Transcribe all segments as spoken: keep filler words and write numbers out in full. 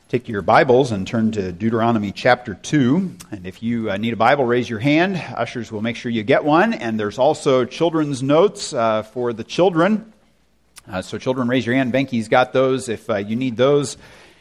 Take your Bibles and turn to Deuteronomy chapter two. And if you uh, need a Bible, raise your hand. Ushers will make sure you get one. And there's also children's notes uh, for the children. Uh, so children, raise your hand. Benke's got those if uh, you need those.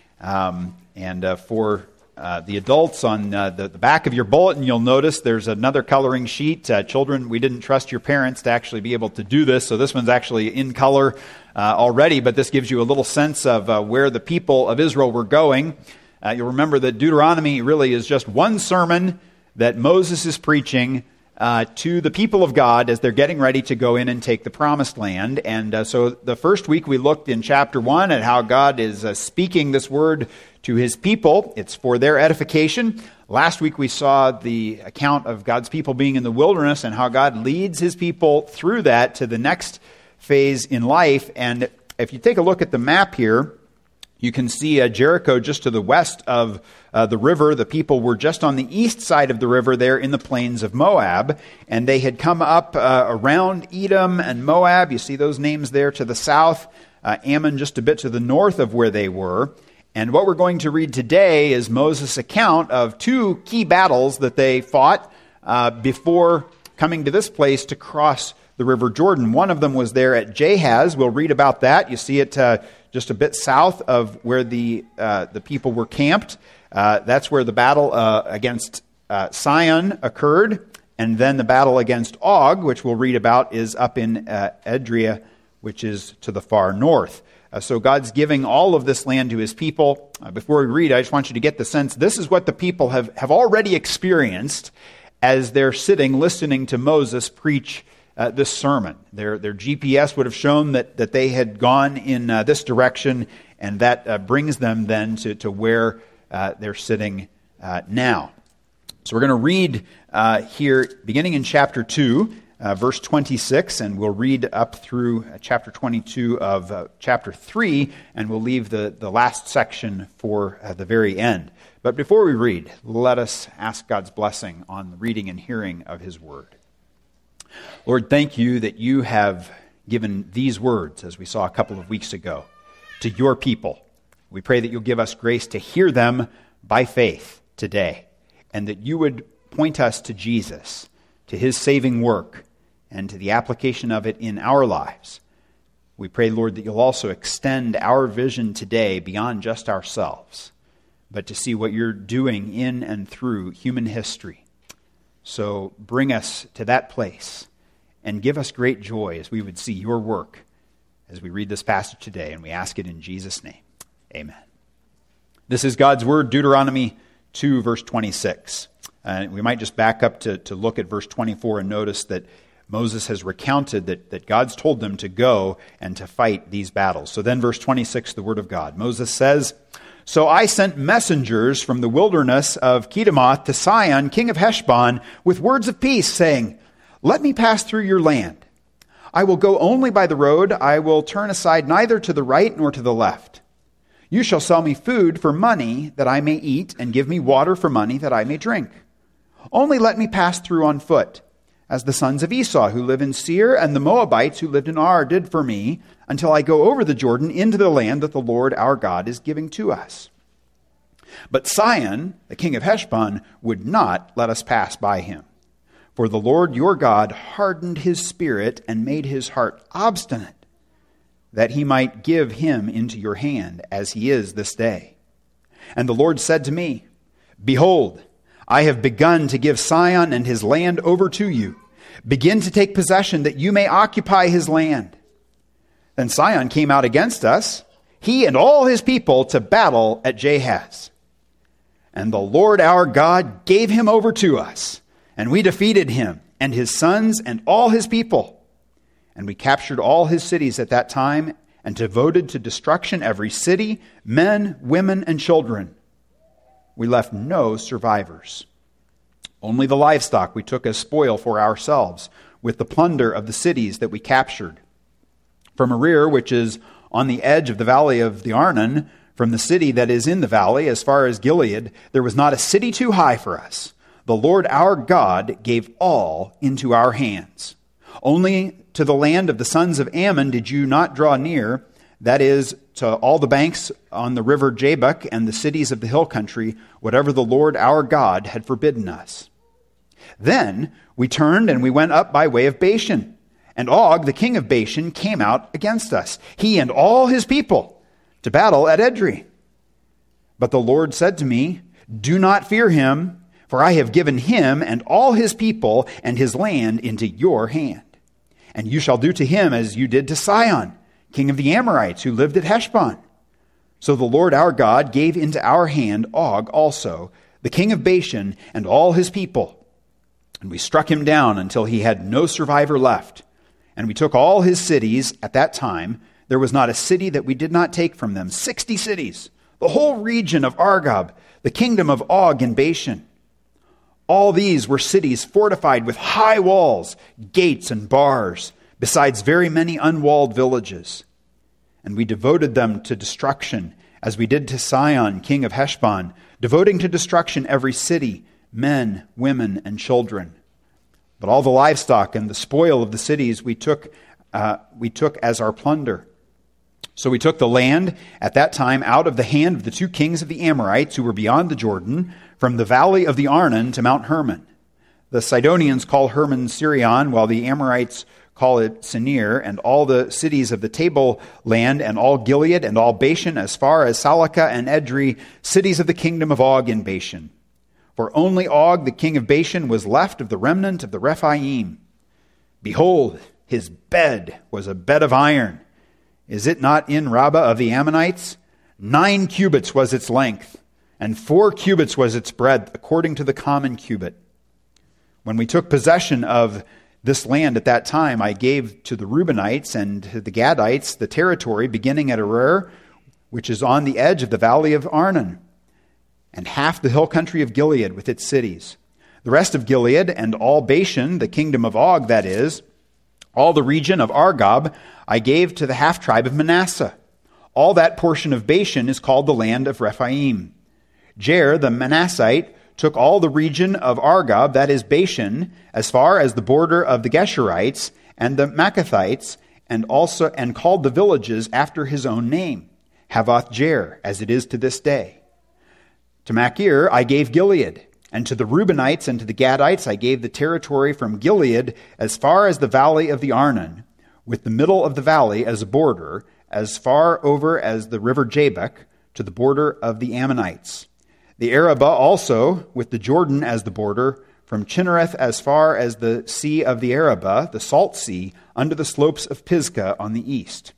Um, and uh, for uh, the adults, on uh, the, the back of your bulletin, you'll notice there's another coloring sheet. Uh, children, we didn't trust your parents to actually be able to do this. So this one's actually in color Uh, already, but this gives you a little sense of uh, where the people of Israel were going. Uh, you'll remember that Deuteronomy really is just one sermon that Moses is preaching uh, to the people of God as they're getting ready to go in and take the promised land. And uh, so the first week we looked in chapter one at how God is uh, speaking this word to his people. It's for their edification. Last week we saw the account of God's people being in the wilderness and how God leads his people through that to the next phase in life. And if you take a look at the map here, you can see uh, Jericho just to the west of uh, the river. The people were just on the east side of the river there in the plains of Moab, and they had come up uh, around Edom and Moab. You see those names there to the south, uh, Ammon just a bit to the north of where they were. And what we're going to read today is Moses' account of two key battles that they fought uh, before coming to this place to cross the River Jordan. One of them was there at Jahaz. We'll read about that. You see it uh, just a bit south of where the uh, the people were camped. Uh, that's where the battle uh, against uh, Sihon occurred. And then the battle against Og, which we'll read about, is up in uh, Edrei, which is to the far north. Uh, so God's giving all of this land to his people. Uh, before we read, I just want you to get the sense this is what the people have, have already experienced as they're sitting listening to Moses preach Uh, this sermon. Their their G P S would have shown that, that they had gone in uh, this direction, and that uh, brings them then to, to where uh, they're sitting uh, now. So we're going to read uh, here, beginning in chapter two, uh, verse twenty-six, and we'll read up through uh, chapter twenty-two of uh, chapter three, and we'll leave the, the last section for uh, the very end. But before we read, let us ask God's blessing on the reading and hearing of his word. Lord, thank you that you have given these words, as we saw a couple of weeks ago, to your people. We pray that you'll give us grace to hear them by faith today, and that you would point us to Jesus, to his saving work, and to the application of it in our lives. We pray, Lord, that you'll also extend our vision today beyond just ourselves, but to see what you're doing in and through human history. So bring us to that place and give us great joy as we would see your work as we read this passage today, and we ask it in Jesus' name. Amen. This is God's word, Deuteronomy two, verse twenty-six. Uh, we might just back up to, to look at verse twenty-four and notice that Moses has recounted that, that God's told them to go and to fight these battles. So then verse twenty-six, the word of God. Moses says, "So I sent messengers from the wilderness of Kedemoth to Sihon, king of Heshbon, with words of peace, saying, 'Let me pass through your land. I will go only by the road. I will turn aside neither to the right nor to the left. You shall sell me food for money that I may eat, and give me water for money that I may drink. Only let me pass through on foot, as the sons of Esau who live in Seir and the Moabites who lived in Ar did for me, until I go over the Jordan into the land that the Lord our God is giving to us.' But Sihon, the king of Heshbon, would not let us pass by him. For the Lord your God hardened his spirit and made his heart obstinate, that he might give him into your hand, as he is this day. And the Lord said to me, 'Behold, I have begun to give Sihon and his land over to you. Begin to take possession, that you may occupy his land.' Then Sihon came out against us, he and all his people, to battle at Jahaz. And the Lord our God gave him over to us, and we defeated him and his sons and all his people. And we captured all his cities at that time, and devoted to destruction every city, men, women, and children. We left no survivors. Only the livestock we took as spoil for ourselves, with the plunder of the cities that we captured. From Arir, which is on the edge of the valley of the Arnon, from the city that is in the valley, as far as Gilead, there was not a city too high for us. The Lord our God gave all into our hands. Only to the land of the sons of Ammon did you not draw near, that is, to all the banks on the river Jabbok and the cities of the hill country, whatever the Lord our God had forbidden us. Then we turned and we went up by way of Bashan, and Og, the king of Bashan, came out against us, he and all his people, to battle at Edrei. But the Lord said to me, do not fear him, for I have given him and all his people and his land into your hand. And you shall do to him as you did to Sihon, king of the Amorites, who lived at Heshbon. So the Lord our God gave into our hand Og also, the king of Bashan, and all his people. And we struck him down until he had no survivor left. And we took all his cities. At that time, there was not a city that we did not take from them. Sixty cities, the whole region of Argob, the kingdom of Og in Bashan. All these were cities fortified with high walls, gates, and bars, besides very many unwalled villages. And we devoted them to destruction, as we did to Sihon, king of Heshbon, devoting to destruction every city, men, women, and children. But all the livestock and the spoil of the cities we took, uh, we took as our plunder. So we took the land at that time out of the hand of the two kings of the Amorites who were beyond the Jordan, from the valley of the Arnon to Mount Hermon. The Sidonians call Hermon Sirion, while the Amorites call it Sinir, and all the cities of the tableland, and all Gilead, and all Bashan, as far as Salakah and Edrei, cities of the kingdom of Og in Bashan. For only Og, the king of Bashan, was left of the remnant of the Rephaim. Behold, his bed was a bed of iron. Is it not in Rabbah of the Ammonites? Nine cubits was its length, and four cubits was its breadth, according to the common cubit. When we took possession of this land at that time, I gave to the Reubenites and to the Gadites the territory beginning at Aroer, which is on the edge of the valley of Arnon, and half the hill country of Gilead with its cities. The rest of Gilead and all Bashan, the kingdom of Og, that is, all the region of Argob, I gave to the half-tribe of Manasseh. All that portion of Bashan is called the land of Rephaim. Jair, the Manassite, took all the region of Argob, that is Bashan, as far as the border of the Geshurites and the Maccathites, and also and called the villages after his own name, Havoth Jair, as it is to this day. To Machir I gave Gilead, and to the Reubenites and to the Gadites I gave the territory from Gilead as far as the valley of the Arnon, with the middle of the valley as a border, as far over as the river Jabbok, to the border of the Ammonites. The Arabah also, with the Jordan as the border, from Chinnereth as far as the sea of the Arabah, the salt sea, under the slopes of Pisgah on the east.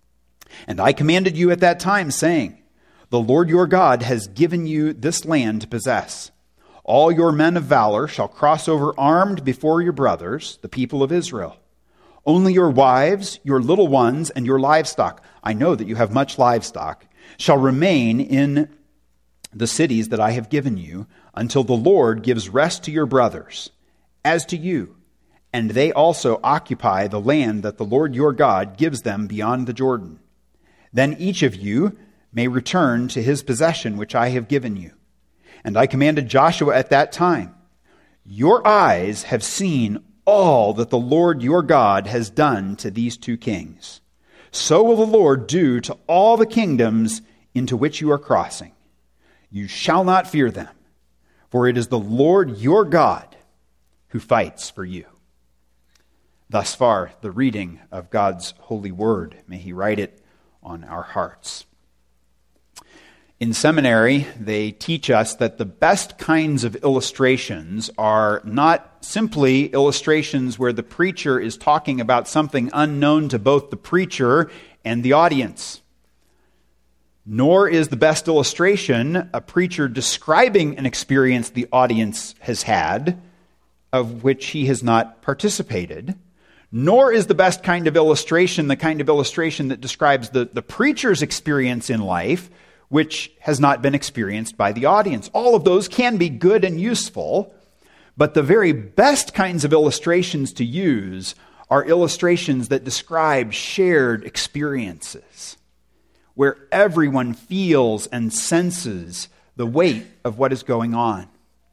And I commanded you at that time, saying, the Lord your God has given you this land to possess. All your men of valor shall cross over armed before your brothers, the people of Israel. Only your wives, your little ones, and your livestock, I know that you have much livestock, shall remain in the cities that I have given you, until the Lord gives rest to your brothers, as to you, and they also occupy the land that the Lord your God gives them beyond the Jordan. Then each of you may return to his possession which I have given you. And I commanded Joshua at that time, your eyes have seen all that the Lord your God has done to these two kings. So will the Lord do to all the kingdoms into which you are crossing. You shall not fear them, for it is the Lord your God who fights for you. Thus far, the reading of God's holy word. May he write it on our hearts. In seminary, they teach us that the best kinds of illustrations are not simply illustrations where the preacher is talking about something unknown to both the preacher and the audience. Nor is the best illustration a preacher describing an experience the audience has had, of which he has not participated. Nor is the best kind of illustration the kind of illustration that describes the, the preacher's experience in life, which has not been experienced by the audience. All of those can be good and useful, but the very best kinds of illustrations to use are illustrations that describe shared experiences, where everyone feels and senses the weight of what is going on.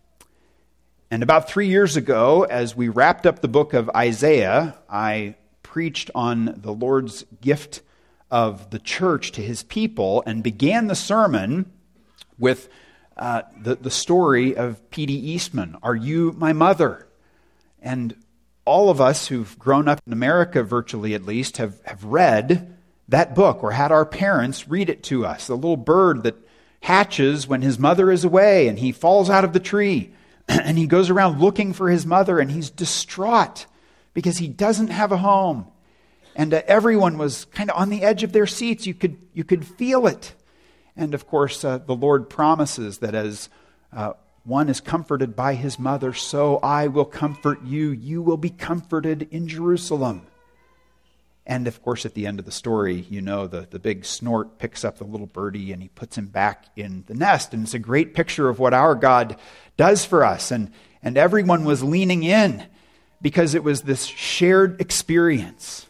And about three years ago, as we wrapped up the book of Isaiah, I preached on the Lord's gift of the church to his people and began the sermon with uh, the, the story of P D Eastman, Are You My Mother? And all of us who've grown up in America, virtually at least, have, have read that book or had our parents read it to us. The little bird that hatches when his mother is away and he falls out of the tree and he goes around looking for his mother and he's distraught because he doesn't have a home. And uh, everyone was kind of on the edge of their seats. You could, you could feel it. And of course, uh, the Lord promises that as uh, one is comforted by his mother, so I will comfort you. You will be comforted in Jerusalem. And of course, at the end of the story, you know, the, the big snort picks up the little birdie and he puts him back in the nest. And it's a great picture of what our God does for us. And, and everyone was leaning in because it was this shared experience.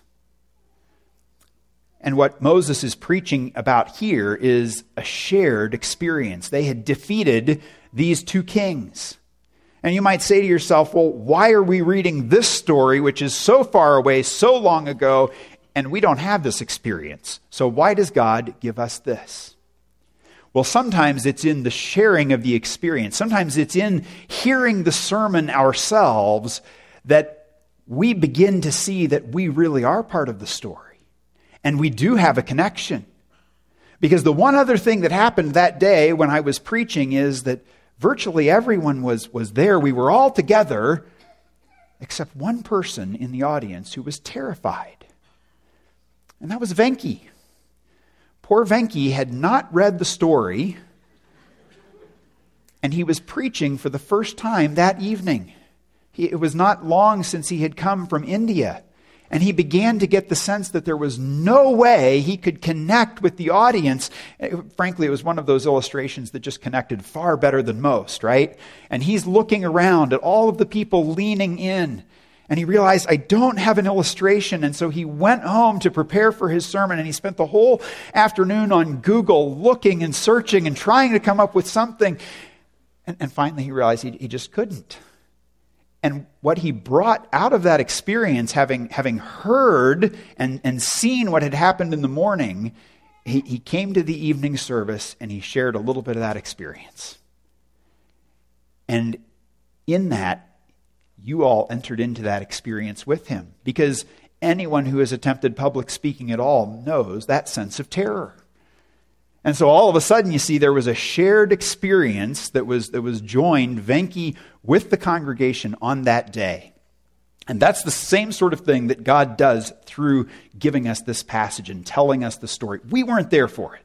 And what Moses is preaching about here is a shared experience. They had defeated these two kings. And you might say to yourself, well, why are we reading this story, which is so far away, so long ago, and we don't have this experience? So why does God give us this? Well, sometimes it's in the sharing of the experience. Sometimes it's in hearing the sermon ourselves that we begin to see that we really are part of the story. And we do have a connection. Because the one other thing that happened that day when I was preaching is that virtually everyone was, was there. We were all together, except one person in the audience who was terrified. And that was Venki. Poor Venki had not read the story, and he was preaching for the first time that evening. He, it was not long since he had come from India. And he began to get the sense that there was no way he could connect with the audience. Frankly, it was one of those illustrations that just connected far better than most, right? And he's looking around at all of the people leaning in. And he realized, I don't have an illustration. And so he went home to prepare for his sermon. And he spent the whole afternoon on Google looking and searching and trying to come up with something. And, and finally he realized he, he just couldn't. And what he brought out of that experience, having, having heard and, and seen what had happened in the morning, he, he came to the evening service and he shared a little bit of that experience. And in that, you all entered into that experience with him. Because anyone who has attempted public speaking at all knows that sense of terror. And so all of a sudden, you see, there was a shared experience that was that was joined, Venki, with the congregation on that day. And that's the same sort of thing that God does through giving us this passage and telling us the story. We weren't there for it.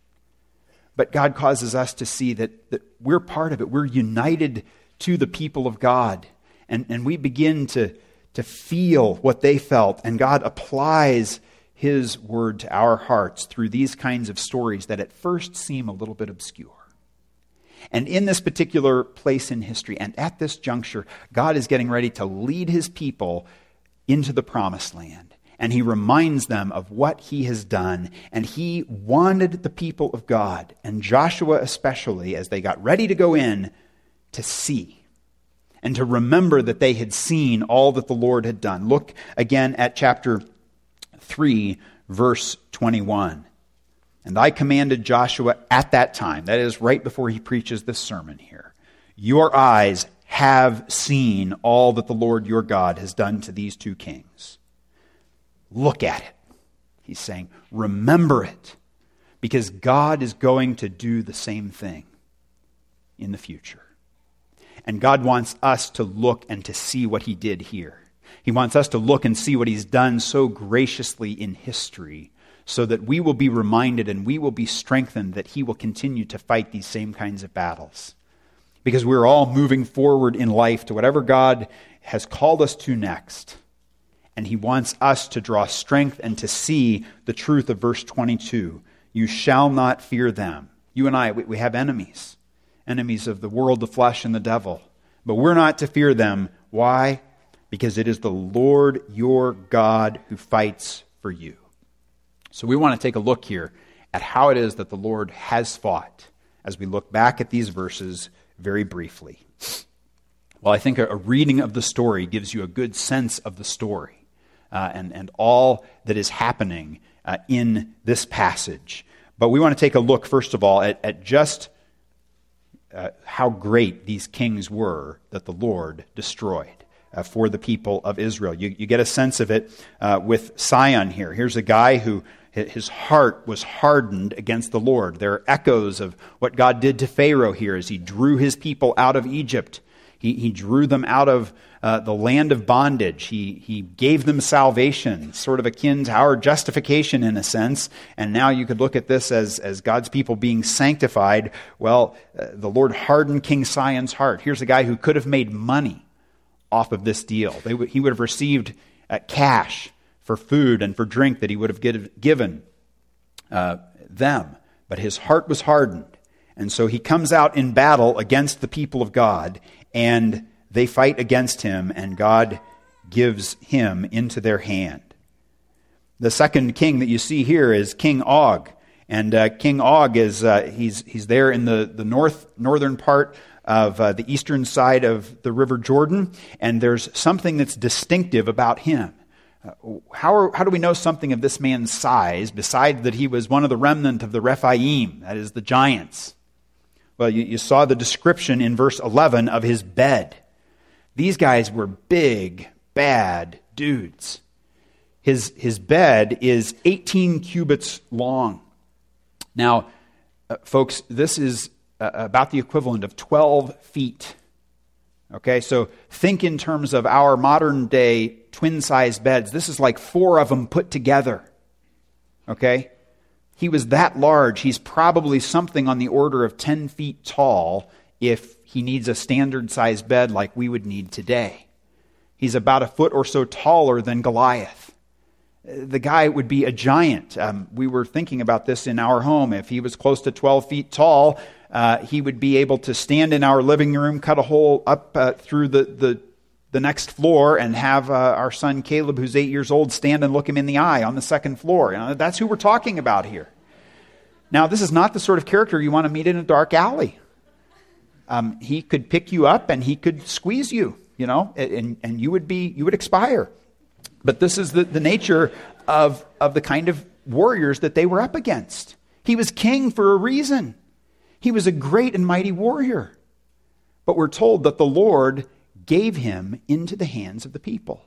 But God causes us to see that, that we're part of it. We're united to the people of God. And, and we begin to, to feel what they felt. And God applies His word to our hearts through these kinds of stories that at first seem a little bit obscure. And in this particular place in history, and at this juncture, God is getting ready to lead His people into the promised land. And He reminds them of what He has done. And He wanted the people of God, and Joshua especially, as they got ready to go in, to see and to remember that they had seen all that the Lord had done. Look again at chapter three, verse twenty-one. And I commanded Joshua at that time, that is right before he preaches this sermon here, your eyes have seen all that the Lord your God has done to these two kings. Look at it. He's saying, remember it, because God is going to do the same thing in the future. And God wants us to look and to see what He did here. He wants us to look and see what He's done so graciously in history, so that we will be reminded and we will be strengthened that He will continue to fight these same kinds of battles. Because we're all moving forward in life to whatever God has called us to next. And He wants us to draw strength and to see the truth of verse twenty-two. You shall not fear them. You and I, we have enemies. Enemies of the world, the flesh, and the devil. But we're not to fear them. Why? Because it is the Lord your God who fights for you. So we want to take a look here at how it is that the Lord has fought as we look back at these verses very briefly. Well, I think a, a reading of the story gives you a good sense of the story uh, and, and all that is happening uh, in this passage. But we want to take a look, first of all, at, at just uh, how great these kings were that the Lord destroyed uh, for the people of Israel. You, you get a sense of it uh, with Sihon here. Here's a guy who his heart was hardened against the Lord. There are echoes of what God did to Pharaoh here as he drew his people out of Egypt. He, he drew them out of uh, the land of bondage. He, he gave them salvation, sort of akin to our justification in a sense. And now you could look at this as, as God's people being sanctified. Well, uh, the Lord hardened King Sihon's heart. Here's a guy who could have made money off of this deal. They w- he would have received uh, cash for food and for drink that he would have give, given uh, them. But his heart was hardened. And so he comes out in battle against the people of God, and they fight against him, and God gives him into their hand. The second king that you see here is King Og. And uh, King Og, is uh, he's he's there in the, the north northern part of uh, the eastern side of the River Jordan, and there's something that's distinctive about him. Uh, how, are, how do we know something of this man's size, besides that he was one of the remnant of the Rephaim, that is, the giants? Well, you, you saw the description in verse eleven of his bed. These guys were big, bad dudes. His, his bed is eighteen cubits long. Now, uh, folks, this is uh, about the equivalent of twelve feet. Okay, so think in terms of our modern day twin-sized beds. This is like four of them put together. Okay? He was that large. He's probably something on the order of ten feet tall if he needs a standard-sized bed like we would need today. He's about a foot or so taller than Goliath. The guy would be a giant. Um, we were thinking about this in our home. If he was close to twelve feet tall, uh, he would be able to stand in our living room, cut a hole up uh, through the, the, the next floor, and have uh, our son Caleb, who's eight years old, stand and look him in the eye on the second floor. You know, that's who we're talking about here. Now, this is not the sort of character you want to meet in a dark alley. Um, he could pick you up and he could squeeze you, you know, and, and you would be you would expire. But this is the, the nature of, of the kind of warriors that they were up against. He was king for a reason. He was a great and mighty warrior. But we're told that the Lord gave him into the hands of the people.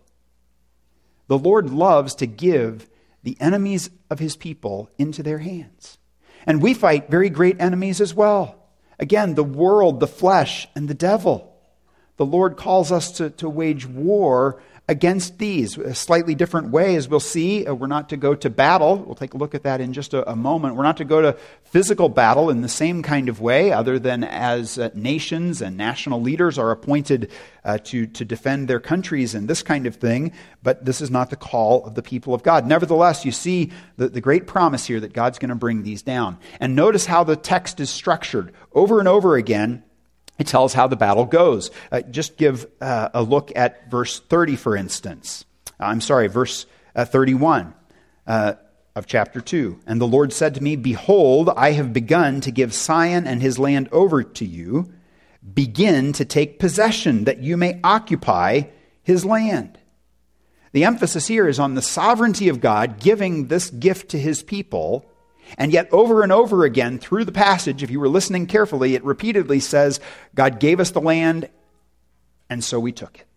The Lord loves to give the enemies of his people into their hands. And we fight very great enemies as well. Again, the world, the flesh, and the devil. The Lord calls us to, to wage war against these. A slightly different way, as we'll see. We're not to go to battle. We'll take a look at that in just a, a moment. We're not to go to physical battle in the same kind of way, other than as uh, nations and national leaders are appointed uh, to, to defend their countries and this kind of thing. But this is not the call of the people of God. Nevertheless, you see the, the great promise here that God's going to bring these down. And notice how the text is structured. Over and over again, it tells how the battle goes. Uh, just give uh, a look at verse thirty, for instance. Uh, I'm sorry, verse uh, thirty-one uh, of chapter two. And the Lord said to me, "Behold, I have begun to give Sihon and his land over to you. Begin to take possession, that you may occupy his land." The emphasis here is on the sovereignty of God giving this gift to his people. And yet over and over again through the passage, if you were listening carefully, it repeatedly says, God gave us the land, and so we took it.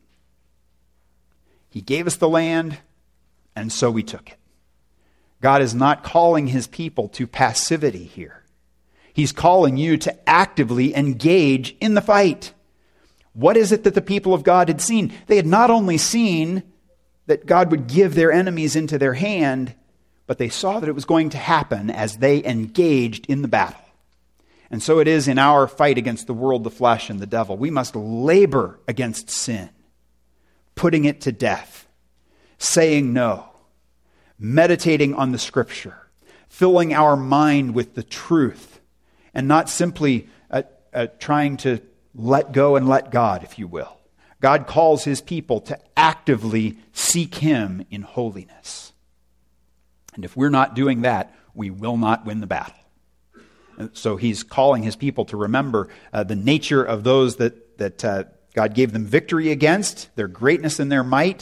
He gave us the land, and so we took it. God is not calling his people to passivity here. He's calling you to actively engage in the fight. What is it that the people of God had seen? They had not only seen that God would give their enemies into their hand, but they saw that it was going to happen as they engaged in the battle. And so it is in our fight against the world, the flesh, and the devil. We must labor against sin, putting it to death, saying no, meditating on the Scripture, filling our mind with the truth, and not simply uh, uh, trying to let go and let God, if you will. God calls his people to actively seek him in holiness. And if we're not doing that, we will not win the battle. So he's calling his people to remember uh, the nature of those that, that uh, God gave them victory against, their greatness and their might.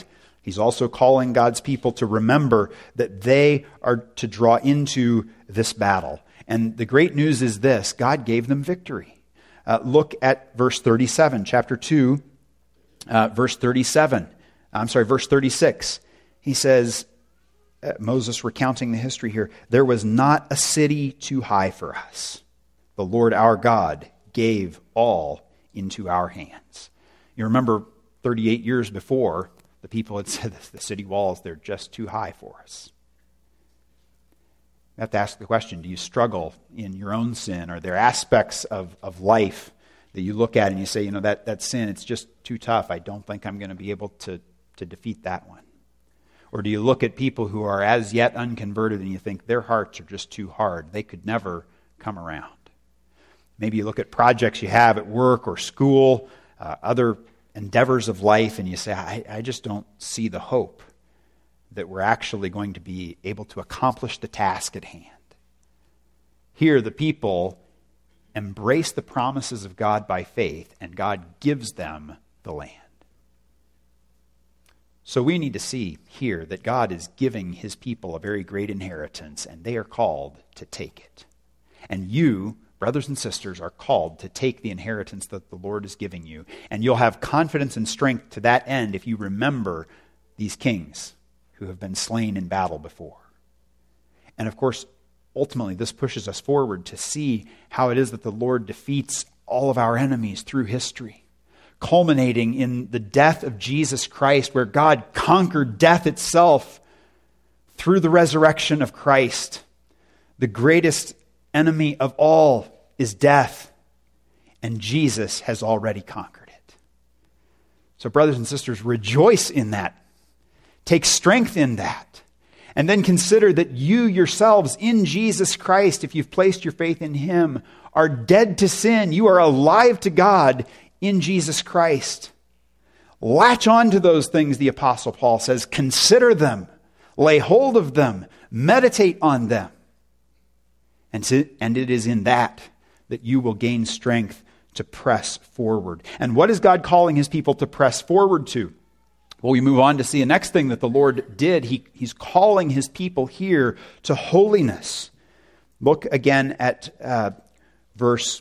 He's also calling God's people to remember that they are to draw into this battle. And the great news is this: God gave them victory. Uh, look at verse thirty-seven, chapter two, uh, verse thirty-seven. I'm sorry, verse thirty-six. He says, uh, Moses recounting the history here, "There was not a city too high for us. The Lord our God gave all into our hands." You remember thirty-eight years before, the people had said the city walls, they're just too high for us. You have to ask the question, do you struggle in your own sin? Are there aspects of, of life that you look at and you say, you know, that, that sin, it's just too tough. I don't think I'm going to be able to, to defeat that one. Or do you look at people who are as yet unconverted and you think their hearts are just too hard. They could never come around. Maybe you look at projects you have at work or school, uh, other endeavors of life, and you say, I, I just don't see the hope that we're actually going to be able to accomplish the task at hand. Here, the people embrace the promises of God by faith, and God gives them the land. So we need to see here that God is giving his people a very great inheritance, and they are called to take it. And you, brothers and sisters, are called to take the inheritance that the Lord is giving you. And you'll have confidence and strength to that end if you remember these kings who have been slain in battle before. And of course, ultimately, this pushes us forward to see how it is that the Lord defeats all of our enemies through history, culminating in the death of Jesus Christ, where God conquered death itself through the resurrection of Christ. The greatest enemy of all is death, and Jesus has already conquered it. So brothers and sisters, rejoice in that. Take strength in that. And then consider that you yourselves in Jesus Christ, if you've placed your faith in him, are dead to sin. You are alive to God in Jesus Christ. Latch on to those things, the Apostle Paul says. Consider them. Lay hold of them. Meditate on them. And, to, and it is in that that you will gain strength to press forward. And what is God calling his people to press forward to? Well, we move on to see the next thing that the Lord did. He, he's calling his people here to holiness. Look again at uh, verse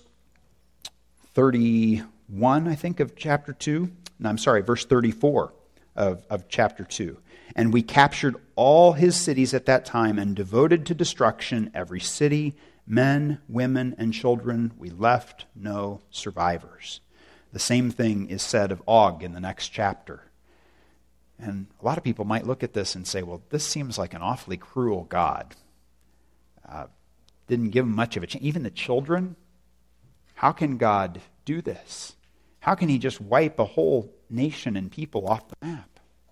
thirty-one, I think, of chapter two. No, I'm sorry, verse thirty-four of, of chapter two. "And we captured all his cities at that time and devoted to destruction every city, men, women, and children. We left no survivors." The same thing is said of Og in the next chapter. And a lot of people might look at this and say, well, this seems like an awfully cruel God. Uh, didn't give them much of a chance. Even the children? How can God do this? How can he just wipe a whole nation and people off the map?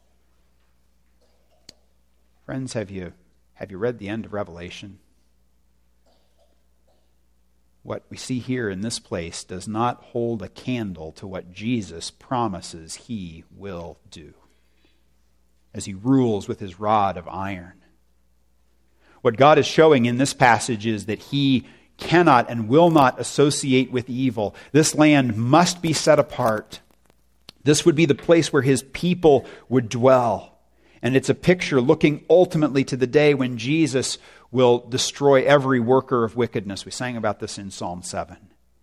Friends, have you have you read the end of Revelation? What we see here in this place does not hold a candle to what Jesus promises he will do as he rules with his rod of iron. What God is showing in this passage is that he cannot and will not associate with evil. This land must be set apart. This would be the place where his people would dwell. And it's a picture looking ultimately to the day when Jesus will destroy every worker of wickedness. We sang about this in Psalm seven.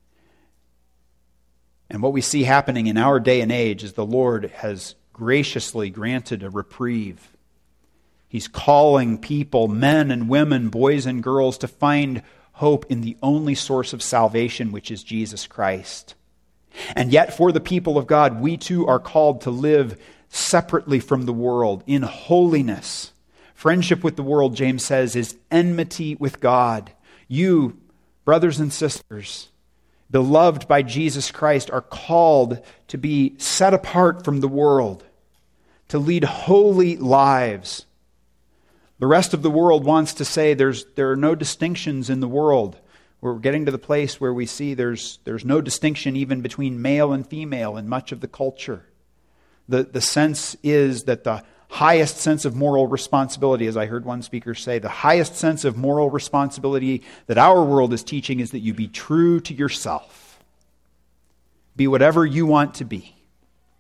And what we see happening in our day and age is the Lord has graciously granted a reprieve. He's calling people, men and women, boys and girls, to find hope in the only source of salvation, which is Jesus Christ. And yet for the people of God, we too are called to live separately from the world in holiness. Friendship with the world, James says, is enmity with God. You, brothers and sisters, beloved by Jesus Christ, are called to be set apart from the world, to lead holy lives. The rest of the world wants to say there's there are no distinctions in the world. We're getting to the place where we see there's there's no distinction even between male and female in much of the culture. The, the sense is that the highest sense of moral responsibility, as I heard one speaker say, the highest sense of moral responsibility that our world is teaching is that you be true to yourself. Be whatever you want to be.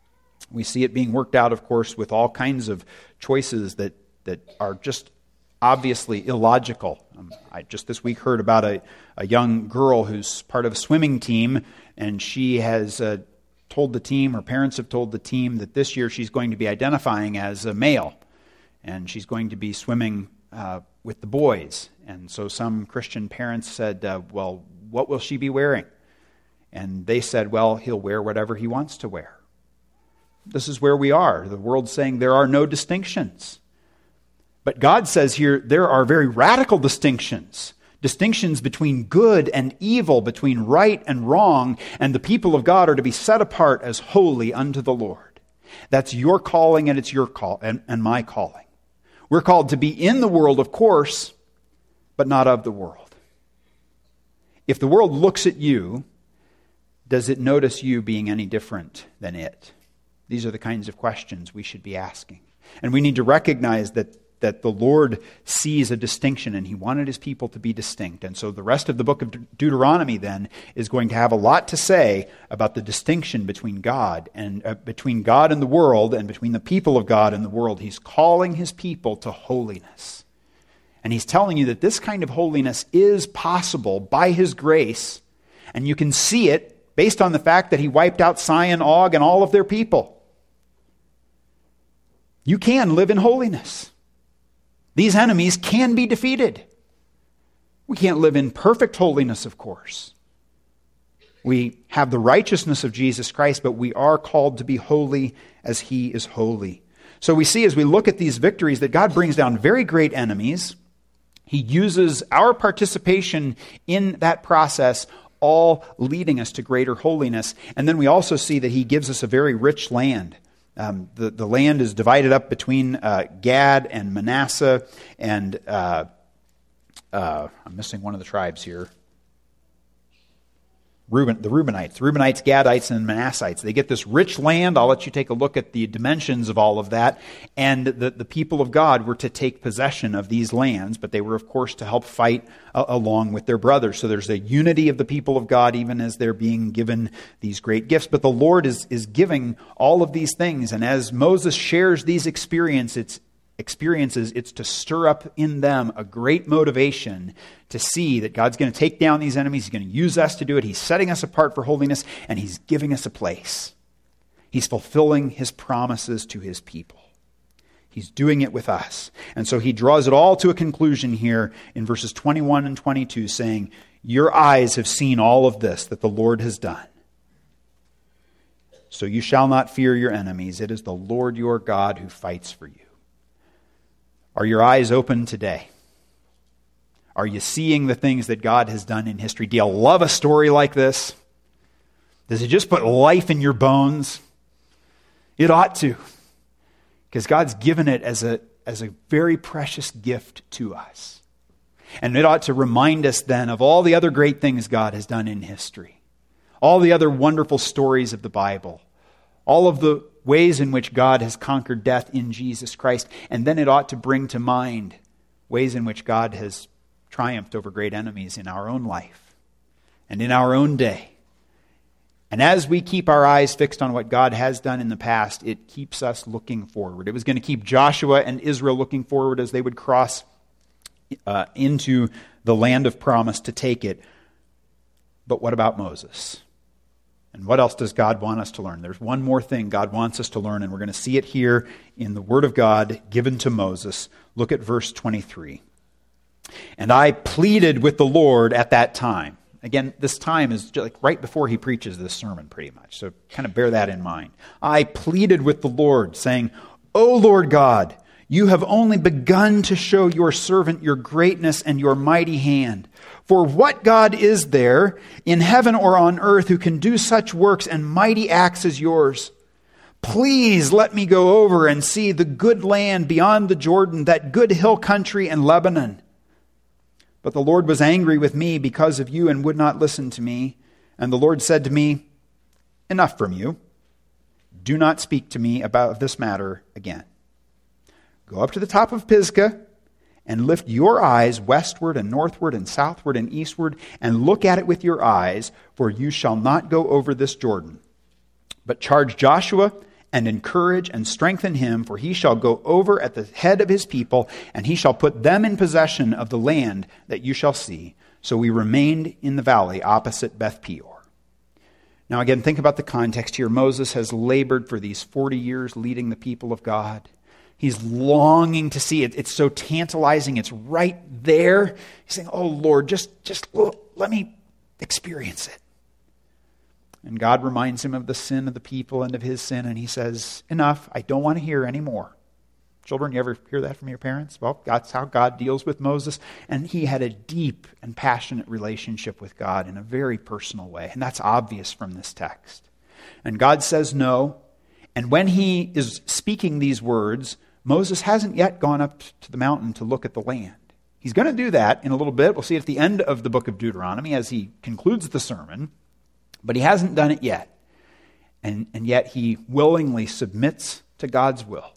We see it being worked out, of course, with all kinds of choices that, that are just obviously illogical. Um, I just this week heard about a, a young girl who's part of a swimming team, and she has uh, told the team, her parents have told the team, that this year she's going to be identifying as a male, and she's going to be swimming uh, with the boys. And so some Christian parents said, uh, well, what will she be wearing? And they said, well, he'll wear whatever he wants to wear. This is where we are. The world's saying there are no distinctions. But God says here there are very radical distinctions. Distinctions between good and evil, between right and wrong, and the people of God are to be set apart as holy unto the Lord. That's your calling, and it's your call and, and my calling. We're called to be in the world, of course, but not of the world. If the world looks at you, does it notice you being any different than it? These are the kinds of questions we should be asking. And we need to recognize that that the Lord sees a distinction, and He wanted His people to be distinct. And so the rest of the book of Deuteronomy then is going to have a lot to say about the distinction between God and uh, between God and the world, and between the people of God and the world. He's calling His people to holiness. And He's telling you that this kind of holiness is possible by His grace, and you can see it based on the fact that He wiped out Sihon, Og, and all of their people. You can live in holiness. These enemies can be defeated. We can't live in perfect holiness, of course. We have the righteousness of Jesus Christ, but we are called to be holy as He is holy. So we see as we look at these victories that God brings down very great enemies. He uses our participation in that process, all leading us to greater holiness. And then we also see that He gives us a very rich land. Um, the, the land is divided up between uh, Gad and Manasseh, and uh, uh, I'm missing one of the tribes here. Reuben, the Reubenites, Reubenites, Gadites, and Manassites. They get this rich land. I'll let you take a look at the dimensions of all of that. And the, the people of God were to take possession of these lands, but they were, of course, to help fight uh, along with their brothers. So there's a unity of the people of God, even as they're being given these great gifts. But the Lord is, is giving all of these things. And as Moses shares these experiences, it's experiences, it's to stir up in them a great motivation to see that God's going to take down these enemies. He's going to use us to do it. He's setting us apart for holiness, and He's giving us a place. He's fulfilling His promises to His people. He's doing it with us. And so He draws it all to a conclusion here in verses twenty-one and twenty-two, saying, your eyes have seen all of this that the Lord has done. So you shall not fear your enemies. It is the Lord your God who fights for you. Are your eyes open today? Are you seeing the things that God has done in history? Do you love a story like this? Does it just put life in your bones? It ought to, because God's given it as a, as a very precious gift to us. And it ought to remind us then of all the other great things God has done in history, all the other wonderful stories of the Bible, all of the ways in which God has conquered death in Jesus Christ. And then it ought to bring to mind ways in which God has triumphed over great enemies in our own life and in our own day. And as we keep our eyes fixed on what God has done in the past, it keeps us looking forward. It was going to keep Joshua and Israel looking forward as they would cross uh, into the land of promise to take it. But what about Moses? And what else does God want us to learn? There's one more thing God wants us to learn, and we're going to see it here in the Word of God given to Moses. Look at verse twenty-three. And I pleaded with the Lord at that time. Again, this time is like right before he preaches this sermon pretty much, so kind of bear that in mind. I pleaded with the Lord, saying, O Lord God, you have only begun to show your servant your greatness and your mighty hand. For what God is there in heaven or on earth who can do such works and mighty acts as yours? Please let me go over and see the good land beyond the Jordan, that good hill country and Lebanon. But the Lord was angry with me because of you and would not listen to me. And the Lord said to me, enough from you. Do not speak to me about this matter again. Go up to the top of Pisgah and lift your eyes westward and northward and southward and eastward and look at it with your eyes, for you shall not go over this Jordan. But charge Joshua and encourage and strengthen him, for he shall go over at the head of his people, and he shall put them in possession of the land that you shall see. So we remained in the valley opposite Beth Peor. Now again, think about the context here. Moses has labored for these forty years leading the people of God. He's longing to see it. It's so tantalizing. It's right there. He's saying, oh Lord, just, just let me experience it. And God reminds him of the sin of the people and of his sin, and he says, enough, I don't want to hear any more. Children, you ever hear that from your parents? Well, that's how God deals with Moses. And he had a deep and passionate relationship with God in a very personal way. And that's obvious from this text. And God says no. And when he is speaking these words, Moses hasn't yet gone up to the mountain to look at the land. He's going to do that in a little bit. We'll see at the end of the book of Deuteronomy as he concludes the sermon. But he hasn't done it yet. And, and yet he willingly submits to God's will.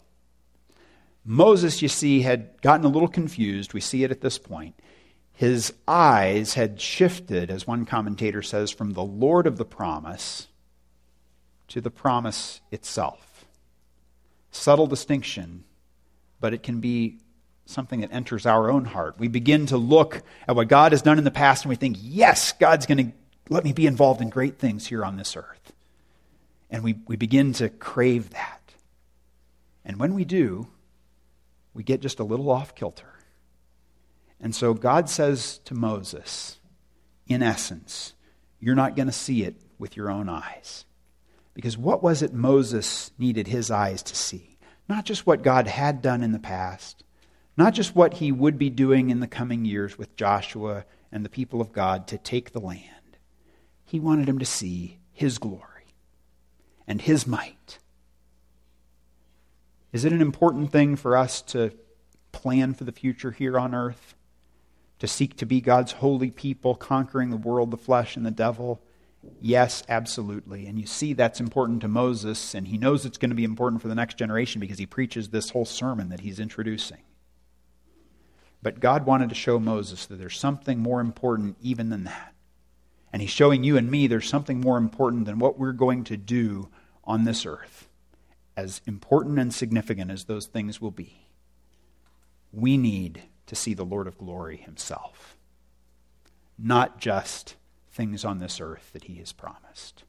Moses, you see, had gotten a little confused. We see it at this point. His eyes had shifted, as one commentator says, from the Lord of the promise to the promise itself. Subtle distinction, but it can be something that enters our own heart. We begin to look at what God has done in the past and we think, yes, God's going to let me be involved in great things here on this earth. And we, we begin to crave that. And when we do, we get just a little off kilter. And so God says to Moses, in essence, you're not going to see it with your own eyes. Because what was it Moses needed his eyes to see? Not just what God had done in the past, not just what he would be doing in the coming years with Joshua and the people of God to take the land. He wanted him to see his glory and his might. Is it an important thing for us to plan for the future here on earth? To seek to be God's holy people, conquering the world, the flesh, and the devil? Yes, absolutely. And you see that's important to Moses, and he knows it's going to be important for the next generation because he preaches this whole sermon that he's introducing. But God wanted to show Moses that there's something more important even than that. And he's showing you and me there's something more important than what we're going to do on this earth. As important and significant as those things will be, we need to see the Lord of glory himself. Not just things on this earth that he has promised.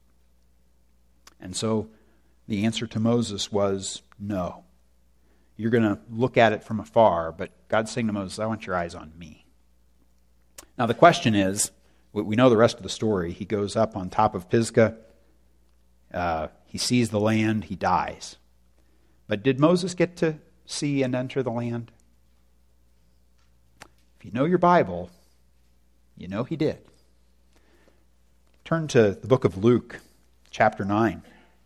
And so the answer to Moses was no. You're going to look at it from afar, but God's saying to Moses, I want your eyes on me. Now the question is, we know the rest of the story. He goes up on top of Pisgah. Uh, he sees the land. He dies. But did Moses get to see and enter the land? If you know your Bible, you know he did. Turn to the book of Luke, chapter nine.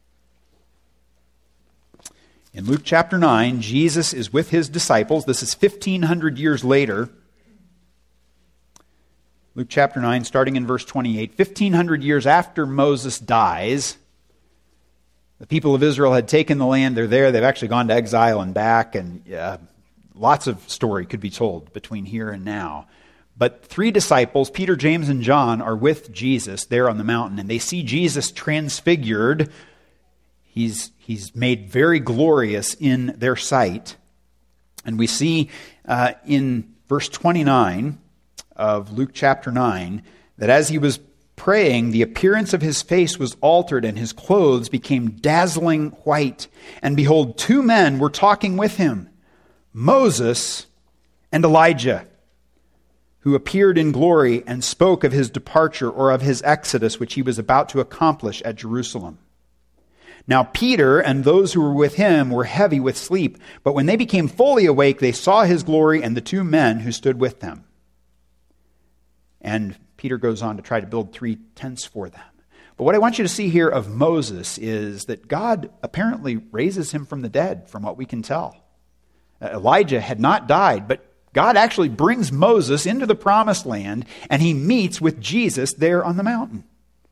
In Luke chapter nine, Jesus is with his disciples. This is fifteen hundred years later. Luke chapter nine, starting in verse twenty-eight. fifteen hundred years after Moses dies, the people of Israel had taken the land. They're there. They've actually gone to exile and back. And uh, lots of story could be told between here and now. But three disciples, Peter, James, and John, are with Jesus there on the mountain. And they see Jesus transfigured. He's, he's made very glorious in their sight. And we see uh, in verse twenty-nine of Luke chapter nine that as he was praying, the appearance of his face was altered and his clothes became dazzling white. And behold, two men were talking with him, Moses and Elijah, who appeared in glory and spoke of his departure or of his exodus, which he was about to accomplish at Jerusalem. Now Peter and those who were with him were heavy with sleep, but when they became fully awake, they saw his glory and the two men who stood with them. And Peter goes on to try to build three tents for them. But what I want you to see here of Moses is that God apparently raises him from the dead, from what we can tell. Elijah had not died, but God actually brings Moses into the promised land, and he meets with Jesus there on the mountain.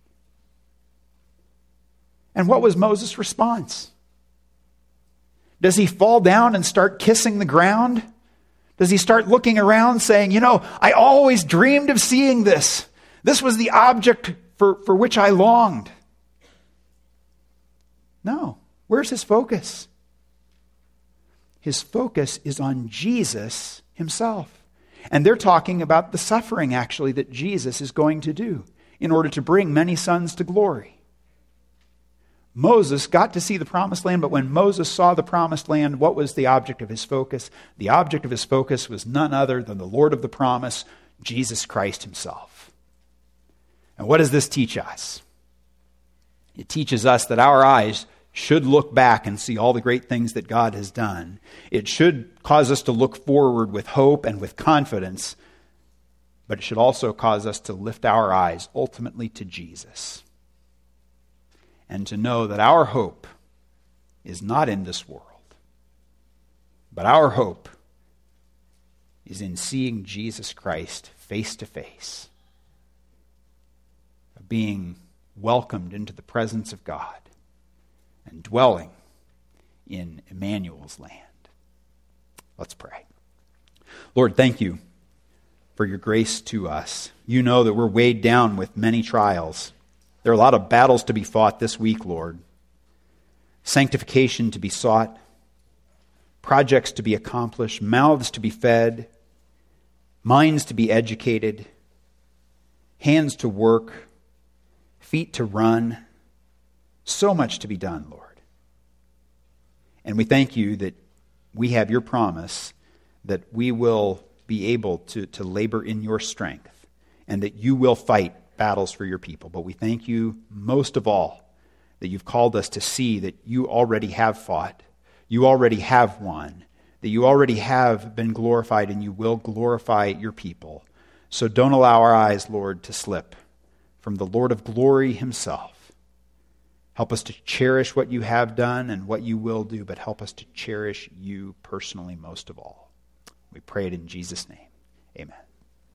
And what was Moses' response? Does he fall down and start kissing the ground? Does he start looking around saying, you know, I always dreamed of seeing this. This was the object for, for which I longed. No. Where's his focus? His focus is on Jesus himself. And they're talking about the suffering, actually, that Jesus is going to do in order to bring many sons to glory. Moses got to see the promised land, but when Moses saw the promised land, what was the object of his focus? The object of his focus was none other than the Lord of the promise, Jesus Christ himself. And what does this teach us? It teaches us that our eyes should look back and see all the great things that God has done. It should cause us to look forward with hope and with confidence, but it should also cause us to lift our eyes ultimately to Jesus and to know that our hope is not in this world, but our hope is in seeing Jesus Christ face to face, of being welcomed into the presence of God and dwelling in Emmanuel's land. Let's pray. Lord, thank you for your grace to us. You know that we're weighed down with many trials. There are a lot of battles to be fought this week, Lord. Sanctification to be sought, projects to be accomplished, mouths to be fed, minds to be educated, hands to work, feet to run. So much to be done, Lord. And we thank you that we have your promise that we will be able to, to labor in your strength and that you will fight battles for your people. But we thank you most of all that you've called us to see that you already have fought, you already have won, that you already have been glorified and you will glorify your people. So don't allow our eyes, Lord, to slip from the Lord of glory himself. Help us to cherish what you have done and what you will do, but help us to cherish you personally most of all. We pray it in Jesus' name. Amen.